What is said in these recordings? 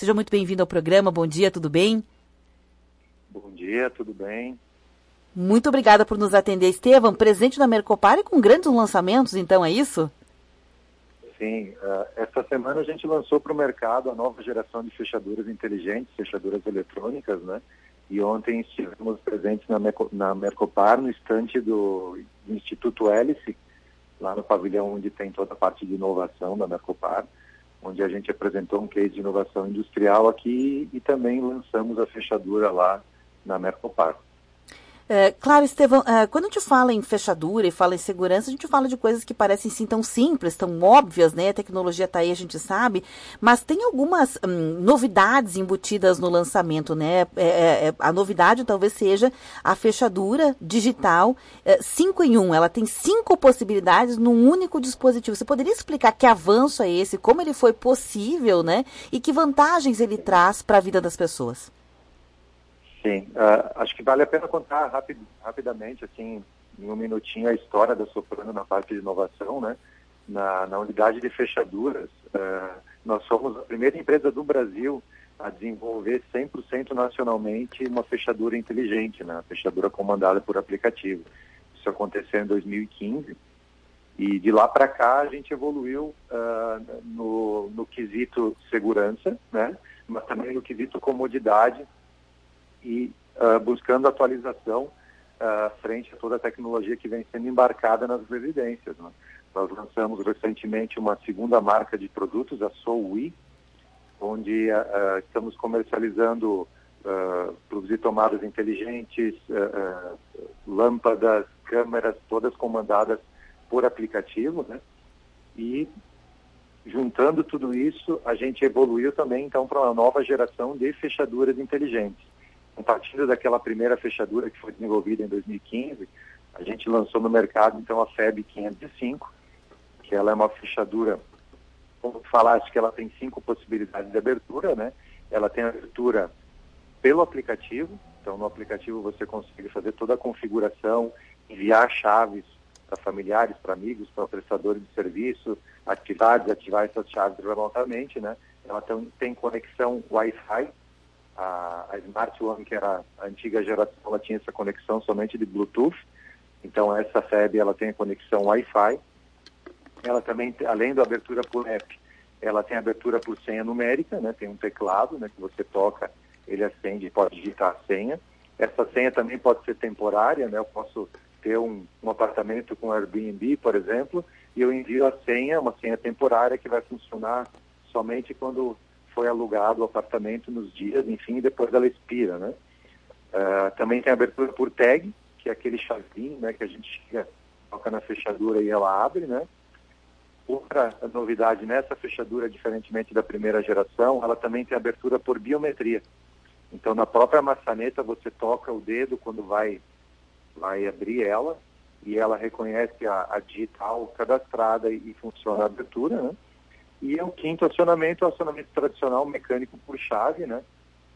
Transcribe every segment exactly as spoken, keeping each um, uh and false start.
Seja muito bem-vindo ao programa. Bom dia, tudo bem? Bom dia, tudo bem? Muito obrigada por nos atender, Estevam. Presente na Mercopar e com grandes lançamentos, então, é isso? Sim, uh, essa semana a gente lançou para o mercado a nova geração de fechaduras inteligentes, fechaduras eletrônicas, né? E ontem estivemos presentes na, Merco, na Mercopar, no estande do Instituto Hélice, lá no pavilhão onde tem toda a parte de inovação da Mercopar, onde a gente apresentou um case de inovação industrial aqui e também lançamos a fechadura lá na Mercopar. É, claro, Estevão, é, quando a gente fala em fechadura e fala em segurança, a gente fala de coisas que parecem sim tão simples, tão óbvias, né? A tecnologia está aí, a gente sabe, mas tem algumas hum, novidades embutidas no lançamento, né? É, é, a novidade talvez seja a fechadura digital é, cinco em um, ela tem cinco possibilidades num único dispositivo. Você poderia explicar que avanço é esse, como ele foi possível, né? E que vantagens ele traz para a vida das pessoas? Sim, uh, acho que vale a pena contar rapid, rapidamente, assim, em um minutinho, a história da Soprano na parte de inovação, né? Na, na unidade de fechaduras, uh, nós somos a primeira empresa do Brasil a desenvolver cem por cento nacionalmente uma fechadura inteligente, né? Fechadura comandada por aplicativo. Isso aconteceu em dois mil e quinze e de lá para cá a gente evoluiu uh, no, no quesito segurança, né? Mas também no quesito comodidade, e uh, buscando atualização uh, frente a toda a tecnologia que vem sendo embarcada nas residências, né? Nós lançamos recentemente uma segunda marca de produtos, a SoWe, onde uh, estamos comercializando uh, produtos de tomadas inteligentes, uh, uh, lâmpadas, câmeras, todas comandadas por aplicativo, né? E juntando tudo isso, a gente evoluiu também então para uma nova geração de fechaduras inteligentes. Partindo daquela primeira fechadura que foi desenvolvida em dois mil e quinze, a gente lançou no mercado então a F E B quinhentos e cinco, que ela é uma fechadura, como tu falaste, que ela tem cinco possibilidades de abertura, né? Ela tem abertura pelo aplicativo, então no aplicativo você consegue fazer toda a configuração, enviar chaves para familiares, para amigos, para prestadores de serviço, ativar, desativar essas chaves remotamente, né? Ela tem, tem conexão Wi-Fi. A, a Smart One, que era a antiga geração, ela tinha essa conexão somente de Bluetooth. Então essa F E B ela tem a conexão Wi-Fi. Ela também, além da abertura por app, ela tem abertura por senha numérica, né? Tem um teclado, né, que você toca, ele acende e pode digitar a senha. Essa senha também pode ser temporária, né? Eu posso ter um, um apartamento com Airbnb, por exemplo, e eu envio a senha, uma senha temporária que vai funcionar somente quando foi alugado o apartamento nos dias, enfim, e depois ela expira, né? Uh, também tem abertura por tag, que é aquele chavinho, né, que a gente chega, toca na fechadura e ela abre, né? Outra novidade nessa fechadura, diferentemente da primeira geração, ela também tem abertura por biometria. Então, na própria maçaneta, você toca o dedo quando vai, vai abrir ela, e ela reconhece a, a digital cadastrada e, e funciona a abertura, né? E o quinto acionamento é o acionamento tradicional mecânico por chave, né?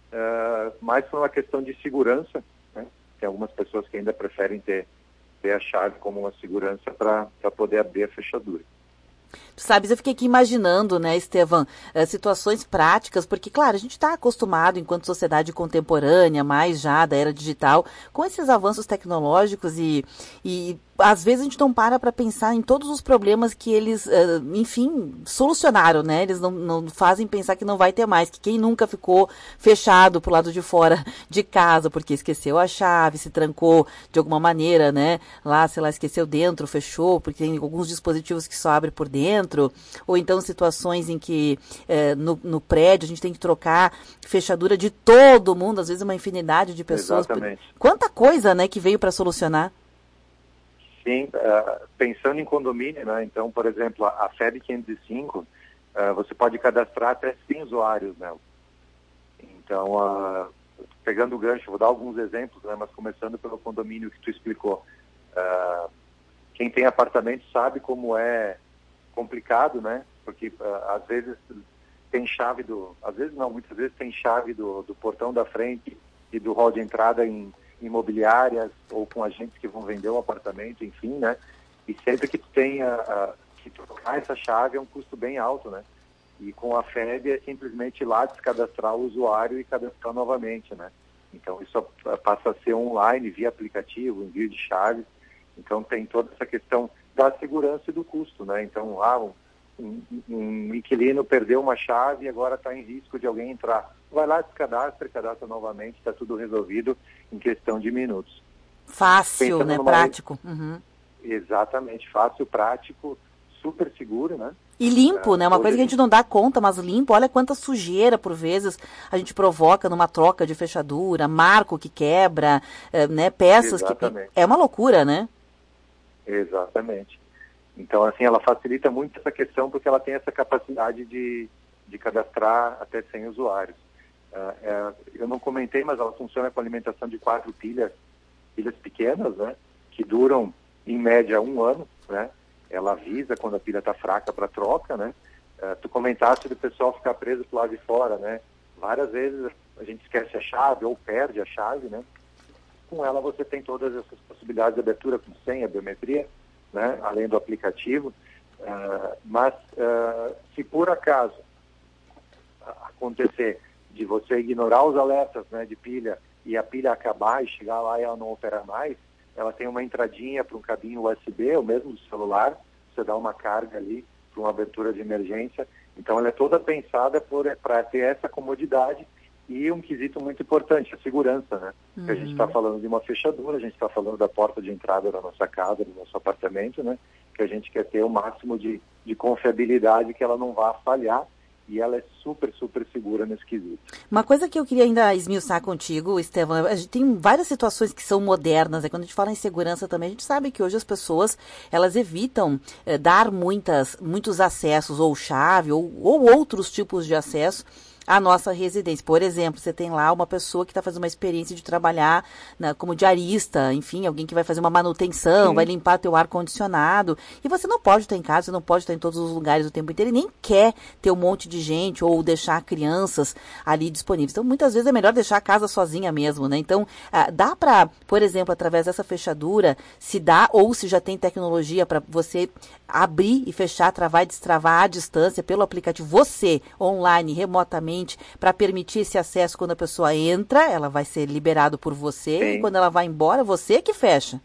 Uh, mais por uma questão de segurança, né? Tem algumas pessoas que ainda preferem ter, ter a chave como uma segurança para poder abrir a fechadura. Tu sabes, eu fiquei aqui imaginando, né, Estevam, uh, situações práticas, porque, claro, a gente está acostumado, enquanto sociedade contemporânea, mais já da era digital, com esses avanços tecnológicos e, e às vezes a gente não para para pensar em todos os problemas que eles, uh, enfim, solucionaram, né? Eles não, não fazem pensar que não vai ter mais, que quem nunca ficou fechado pro lado de fora de casa porque esqueceu a chave, se trancou de alguma maneira, né? Lá, sei lá, esqueceu dentro, fechou, porque tem alguns dispositivos que só abrem por dentro, ou então situações em que uh, no, no prédio a gente tem que trocar fechadura de todo mundo, às vezes uma infinidade de pessoas. Exatamente. Quanta coisa, né, que veio para solucionar. Sim, uh, pensando em condomínio, né? Então, por exemplo, a, a F E B quinhentos e cinco, uh, você pode cadastrar até cem usuários nela. Então, uh, pegando o gancho, vou dar alguns exemplos, né? Mas começando pelo condomínio que tu explicou. Uh, quem tem apartamento sabe como é complicado, né? Porque uh, às vezes tem chave do... Às vezes não, muitas vezes tem chave do, do portão da frente e do hall de entrada em imobiliárias ou com agentes que vão vender um apartamento, enfim, né? E sempre que tu tenha uh, que trocar essa chave é um custo bem alto, né? E com a F E B é simplesmente ir lá descadastrar o usuário e cadastrar novamente, né? Então isso passa a ser online, via aplicativo, envio de chaves. Então tem toda essa questão da segurança e do custo, né? Então, ah, um, um, um inquilino perdeu uma chave e agora está em risco de alguém entrar. Vai lá, descadastra, cadastra novamente, está tudo resolvido em questão de minutos. Fácil, Pensando né? numa... Prático. Uhum. Exatamente, fácil, prático, super seguro, né? E limpo, né? Uma Hoje coisa que a gente não dá conta, mas limpo. Olha quanta sujeira, por vezes, a gente provoca numa troca de fechadura, marco que quebra, né? Peças Exatamente. que... É uma loucura, né? Exatamente. Então, assim, ela facilita muito essa questão porque ela tem essa capacidade de, de cadastrar até cem usuários. Uh, é, eu não comentei, mas ela funciona com alimentação de quatro pilhas, pilhas pequenas, né? Que duram, em média, um ano, né? Ela avisa quando a pilha está fraca para troca, né? Uh, tu comentaste do pessoal ficar preso pro lado de fora, né? Várias vezes a gente esquece a chave ou perde a chave, né? Com ela você tem todas essas possibilidades de abertura com senha, biometria, né? Além do aplicativo. Uh, mas uh, se por acaso acontecer de você ignorar os alertas, né, de pilha e a pilha acabar e chegar lá e ela não operar mais, ela tem uma entradinha para um cabinho U S B, ou mesmo do celular, você dá uma carga ali para uma abertura de emergência. Então ela é toda pensada para ter essa comodidade e um quesito muito importante, a segurança, né? Uhum. Que a gente está falando de uma fechadura, a gente está falando da porta de entrada da nossa casa, do nosso apartamento, né? Que a gente quer ter o máximo de, de confiabilidade, que ela não vá falhar. E ela é super, super segura nesse quesito. Uma coisa que eu queria ainda esmiuçar contigo, Estevão, a gente tem várias situações que são modernas, né? Quando a gente fala em segurança também, a gente sabe que hoje as pessoas, elas evitam eh, dar muitas, muitos acessos, ou chave, ou, ou outros tipos de acesso à nossa residência. Por exemplo, você tem lá uma pessoa que está fazendo uma experiência de trabalhar na, como diarista, enfim, alguém que vai fazer uma manutenção, Sim. vai limpar teu ar-condicionado, e você não pode estar em casa, você não pode estar em todos os lugares o tempo inteiro, e nem quer ter um monte de gente ou deixar crianças ali disponíveis. Então, muitas vezes é melhor deixar a casa sozinha mesmo, né? Então, ah, dá para, por exemplo, através dessa fechadura, se dá ou se já tem tecnologia para você abrir e fechar, travar e destravar à distância pelo aplicativo, você, online, remotamente, para permitir esse acesso quando a pessoa entra, ela vai ser liberado por você, Sim. e quando ela vai embora, você que fecha.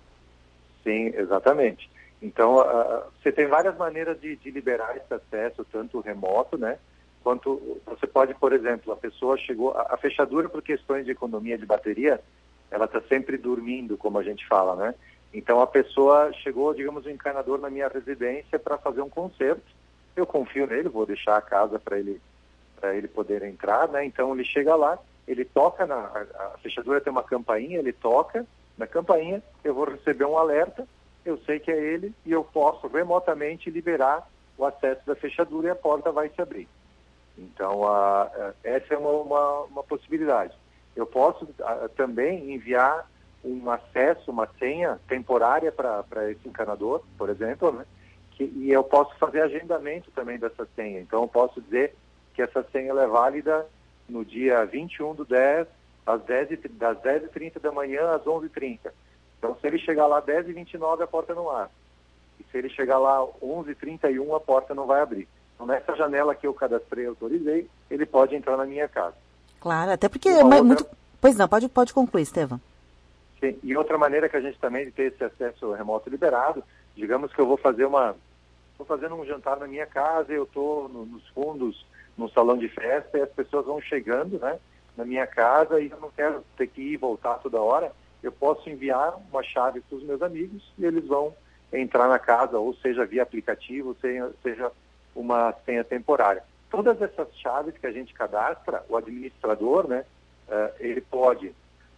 Sim, exatamente. Então, uh, você tem várias maneiras de, de liberar esse acesso, tanto remoto, né, quanto você pode, por exemplo, a pessoa chegou, a, a fechadura por questões de economia de bateria, ela está sempre dormindo, como a gente fala, né? Então, a pessoa chegou, digamos, um encanador na minha residência para fazer um concerto, eu confio nele, vou deixar a casa para ele para ele poder entrar, né? Então ele chega lá, ele toca na a, a fechadura tem uma campainha, ele toca na campainha, eu vou receber um alerta, eu sei que é ele e eu posso remotamente liberar o acesso da fechadura e a porta vai se abrir. Então a, a, essa é uma, uma, uma possibilidade. Eu posso a, também enviar um acesso, uma senha temporária para esse encanador, por exemplo, né? Que, e eu posso fazer agendamento também dessa senha. Então eu posso dizer que essa senha é válida no dia vinte e um do dez, às dez, das dez e trinta da manhã às onze e trinta. Então, se ele chegar lá às dez e vinte e nove, a porta não abre. E se ele chegar lá às onze e trinta e um, a porta não vai abrir. Então, nessa janela que eu cadastrei e autorizei, ele pode entrar na minha casa. Claro, até porque é outra... muito... Pois não, pode, pode concluir, Estevão. Sim, e outra maneira que a gente também tem esse acesso remoto liberado, digamos que eu vou fazer uma... Estou fazendo um jantar na minha casa, eu estou no, nos fundos, no salão de festa, e as pessoas vão chegando, né, na minha casa, e eu não quero ter que ir e voltar toda hora, eu posso enviar uma chave para os meus amigos e eles vão entrar na casa, ou seja, via aplicativo, seja, seja uma senha temporária. Todas essas chaves que a gente cadastra, o administrador, né, uh, ele pode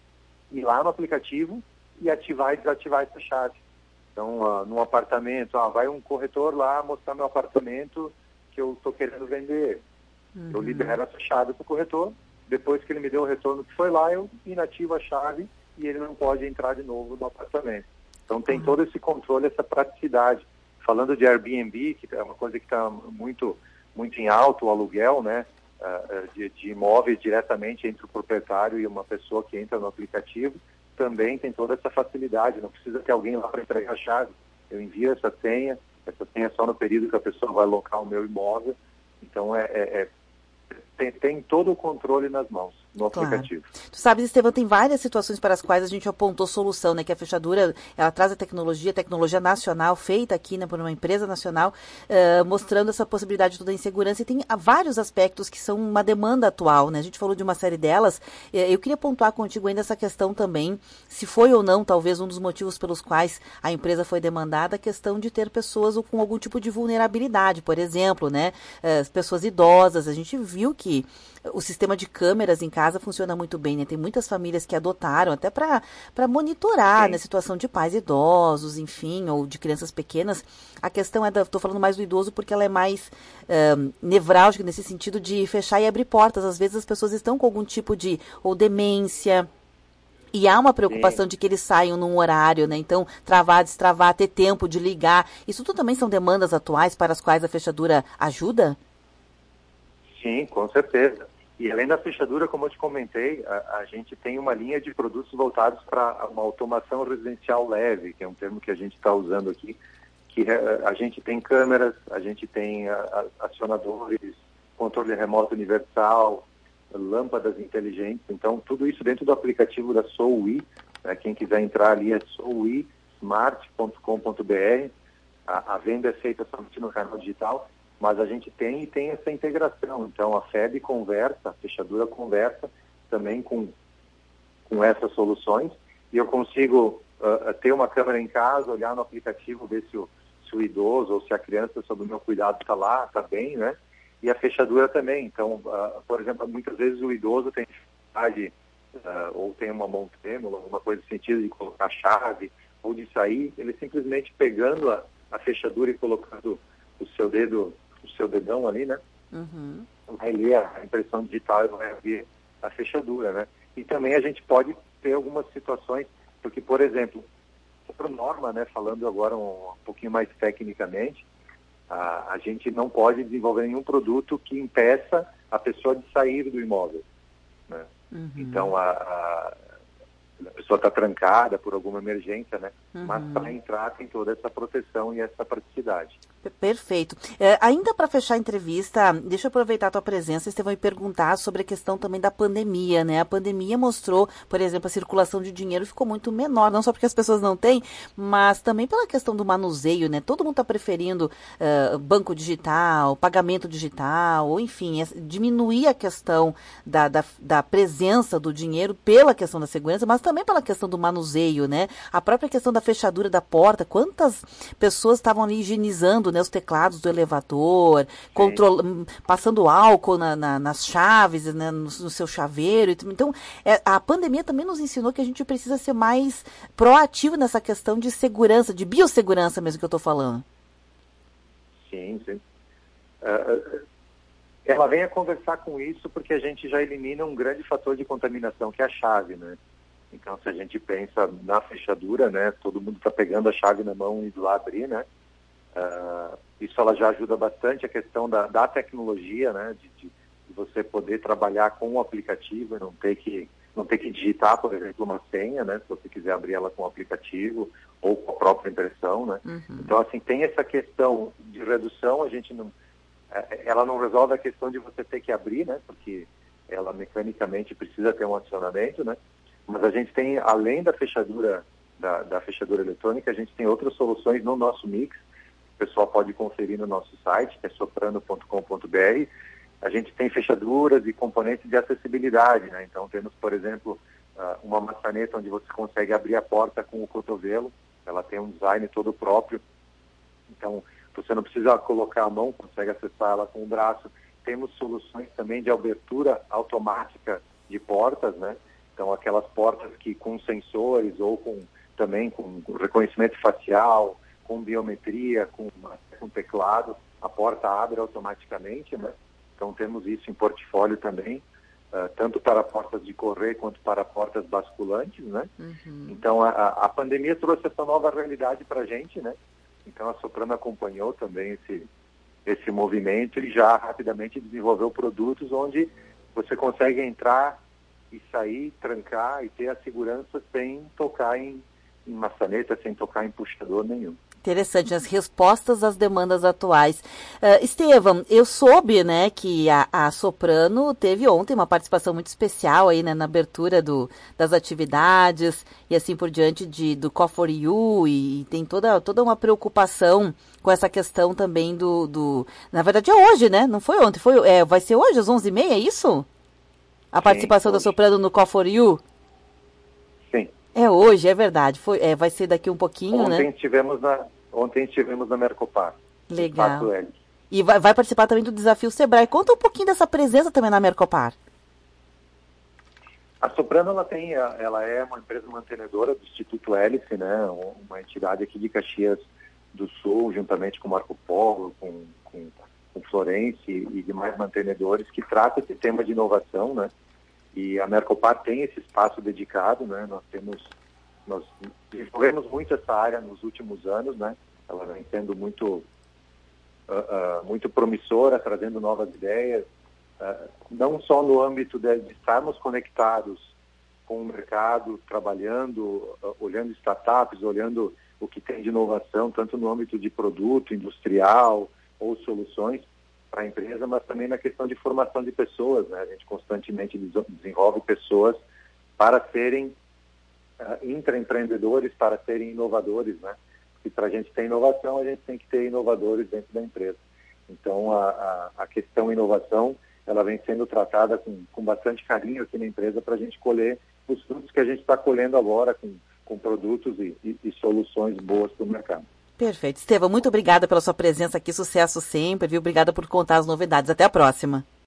ir lá no aplicativo e ativar e desativar essa chave. Então, uh, num apartamento, ah, vai um corretor lá mostrar meu apartamento que eu estou querendo vender. Uhum. Eu libero essa chave para o corretor, depois que ele me deu o retorno que foi lá, eu inativo a chave e ele não pode entrar de novo no apartamento. Então tem uhum. todo esse controle, essa praticidade. Falando de Airbnb, que é uma coisa que está muito, muito em alto, o aluguel, né, uh, de, de imóveis diretamente entre o proprietário e uma pessoa que entra no aplicativo, também tem toda essa facilidade, não precisa ter alguém lá para entregar a chave. Eu envio essa senha, essa senha é só no período que a pessoa vai alocar o meu imóvel, Então, é, é, é tem, tem todo o controle nas mãos, no aplicativo. Claro. Tu sabes, Estevão, tem várias situações para as quais a gente apontou solução, né? Que a fechadura, ela traz a tecnologia, tecnologia nacional, feita aqui, né, por uma empresa nacional, uh, mostrando essa possibilidade toda em segurança. E tem vários aspectos que são uma demanda atual, né? A gente falou de uma série delas. Eu queria pontuar contigo ainda essa questão também, se foi ou não, talvez, um dos motivos pelos quais a empresa foi demandada, a questão de ter pessoas com algum tipo de vulnerabilidade, por exemplo, né? Uh, pessoas idosas. A gente viu que o sistema de câmeras em casa funciona muito bem, né? Tem muitas famílias que adotaram até para monitorar a, né, situação de pais idosos, enfim, ou de crianças pequenas. A questão é, estou falando mais do idoso porque ela é mais um, nevrálgica nesse sentido de fechar e abrir portas. Às vezes as pessoas estão com algum tipo de, ou demência, e há uma preocupação Sim. de que eles saiam num horário, né? Então, travar, destravar, ter tempo de ligar. Isso tudo também são demandas atuais para as quais a fechadura ajuda? Sim, com certeza. E além da fechadura, como eu te comentei, a, a gente tem uma linha de produtos voltados para uma automação residencial leve, que é um termo que a gente está usando aqui, que a, a gente tem câmeras, a gente tem a, a, acionadores, controle remoto universal, lâmpadas inteligentes, então tudo isso dentro do aplicativo da Soui, né? Quem quiser entrar ali é soui smart ponto com ponto b r, a, a venda é feita somente no canal digital, mas a gente tem e tem essa integração. Então, a F E B conversa, a fechadura conversa também com, com essas soluções, e eu consigo uh, ter uma câmera em casa, olhar no aplicativo, ver se o, se o idoso ou se a criança sob o meu cuidado está lá, está bem, né? E a fechadura também. Então, uh, por exemplo, muitas vezes o idoso tem dificuldade, uh, ou tem uma mão trêmula, alguma coisa no sentido de colocar a chave, ou de sair, ele simplesmente pegando a, a fechadura e colocando o seu dedo, o seu dedão ali, né? Uhum. Vai ler a impressão digital e vai ver a fechadura, né? E também a gente pode ter algumas situações, porque, por exemplo, por norma, né, falando agora um, um pouquinho mais tecnicamente, a, a gente não pode desenvolver nenhum produto que impeça a pessoa de sair do imóvel, né? Uhum. Então, a, a, a pessoa está trancada por alguma emergência, né? Uhum. Mas para entrar tem toda essa proteção e essa praticidade. Perfeito. É, ainda para fechar a entrevista, deixa eu aproveitar a tua presença, Estevão, e perguntar sobre a questão também da pandemia, né? A pandemia mostrou, por exemplo, a circulação de dinheiro ficou muito menor, não só porque as pessoas não têm, mas também pela questão do manuseio, né? Todo mundo está preferindo uh, banco digital, pagamento digital, ou enfim, é, diminuir a questão da, da, da presença do dinheiro pela questão da segurança, mas também pela questão do manuseio, né? A própria questão da fechadura da porta, quantas pessoas estavam ali higienizando, né, os teclados do elevador, control... passando álcool na, na, nas chaves, né, no, no seu chaveiro. Então, é, a pandemia também nos ensinou que a gente precisa ser mais proativo nessa questão de segurança, de biossegurança mesmo que eu estou falando. Sim, sim. Uh, ela vem a conversar com isso porque a gente já elimina um grande fator de contaminação, que é a chave, né? Então, se a gente pensa na fechadura, né, todo mundo está pegando a chave na mão e indo lá abrir, né? Uh, isso ela já ajuda bastante a questão da, da tecnologia, né, de, de, de você poder trabalhar com o aplicativo e não ter que não ter que digitar, por exemplo, uma senha, né, se você quiser abrir ela com o aplicativo ou com a própria impressão, né. Uhum. Então, assim, tem essa questão de redução, a gente não, ela não resolve a questão de você ter que abrir, né, porque ela mecanicamente precisa ter um acionamento, né, mas a gente tem, além da fechadura da, da fechadura eletrônica, a gente tem outras soluções no nosso mix. O pessoal pode conferir no nosso site, que é soprano ponto com ponto b r. A gente tem fechaduras e componentes de acessibilidade, né? Então, temos, por exemplo, uma maçaneta onde você consegue abrir a porta com o cotovelo. Ela tem um design todo próprio. Então, você não precisa colocar a mão, consegue acessar ela com o braço. Temos soluções também de abertura automática de portas, né? Então, aquelas portas que com sensores ou com, também com reconhecimento facial, com biometria, com, com teclado, a porta abre automaticamente, né? Então temos isso em portfólio também, uh, tanto para portas de correr quanto para portas basculantes, né? Uhum. Então a, a pandemia trouxe essa nova realidade para a gente, né? Então a Soprano acompanhou também esse, esse movimento e já rapidamente desenvolveu produtos onde você consegue entrar e sair, trancar e ter a segurança sem tocar em em maçaneta, sem tocar em puxador nenhum. Interessante, as respostas às demandas atuais. Uh, Estevam, eu soube, né, que a, a Soprano teve ontem uma participação muito especial aí, né, na abertura do, das atividades e assim por diante de, do Call for You, e, e tem toda, toda uma preocupação com essa questão também do, do... Na verdade é hoje, né? Não foi ontem, foi, é, vai ser hoje às onze e meia, é isso? A participação Sim, da Soprano no Call for You? Sim. É hoje, é verdade. Foi, é, vai ser daqui um pouquinho, ontem né? Estivemos na, ontem estivemos na Mercopar. Legal. E vai, vai participar também do Desafio Sebrae. Conta um pouquinho dessa presença também na Mercopar. A Soprano, ela, tem, ela é uma empresa mantenedora do Instituto Hélice, né? Uma entidade aqui de Caxias do Sul, juntamente com Marco Polo, com, com, com Florence e demais mantenedores, que trata esse tema de inovação, né? E a Mercopar tem esse espaço dedicado, né? Nós temos, nós desenvolvemos muito essa área nos últimos anos, né? Ela vem sendo muito, uh, uh, muito promissora, trazendo novas ideias, uh, não só no âmbito de, de estarmos conectados com o mercado, trabalhando, uh, olhando startups, olhando o que tem de inovação, tanto no âmbito de produto, industrial ou soluções para a empresa, mas também na questão de formação de pessoas, né? A gente constantemente desenvolve pessoas para serem uh, intraempreendedores, para serem inovadores, né? Porque para a gente ter inovação, a gente tem que ter inovadores dentro da empresa. Então, a, a, a questão inovação, ela vem sendo tratada com, com bastante carinho aqui na empresa para a gente colher os frutos que a gente está colhendo agora com, com produtos e, e, e soluções boas para o mercado. Perfeito. Estevam, muito obrigada pela sua presença aqui, sucesso sempre, viu? Obrigada por contar as novidades. Até a próxima.